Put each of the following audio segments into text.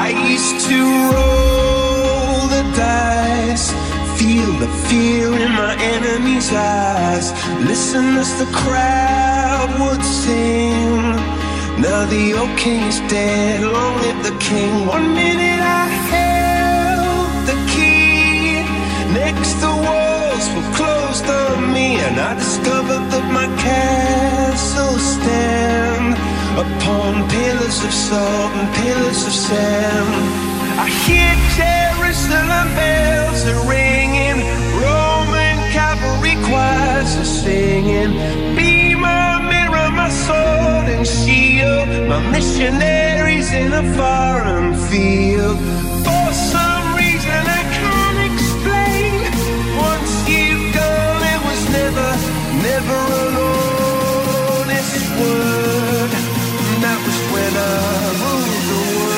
I used to roll the dice, feel the fear in my enemy's eyes, listen as the crowd would sing. Now the old king is dead, long live the king. 1 minute I held the key, next the walls were closed on me, and I discovered that my castle stand upon pillars of salt and pillars of sand. I hear Jerusalem bells are ringing, Roman cavalry choirs are singing. Be my mirror, my sword and shield, my missionaries in a foreign field. For some reason I can't explain, once you've gone it was never, never alone. It's word, and that was when I ruled the world.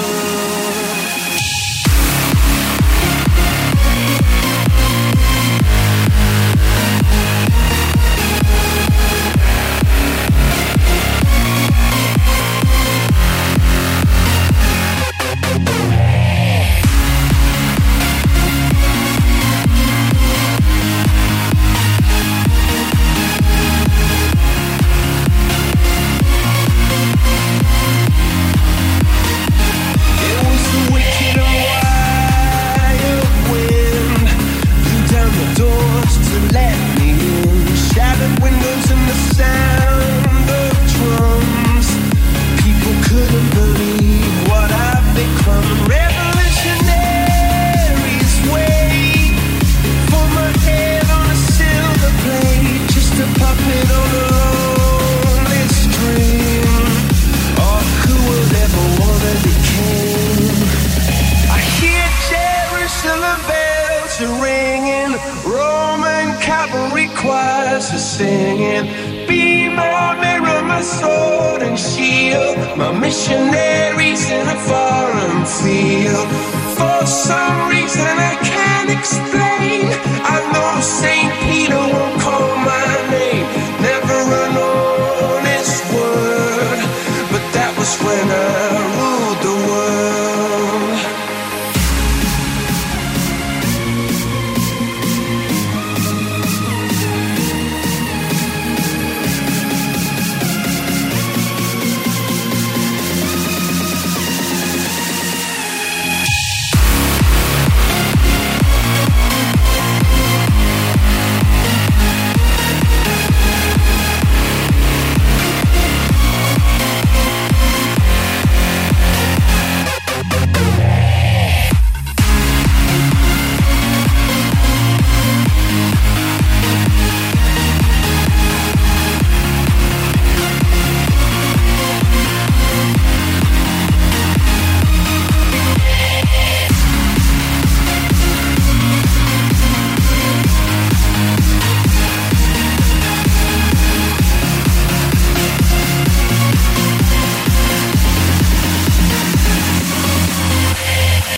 Singing, be my mirror, my sword and shield, my missionaries in a foreign field. For some reason I can't explain, I know Saint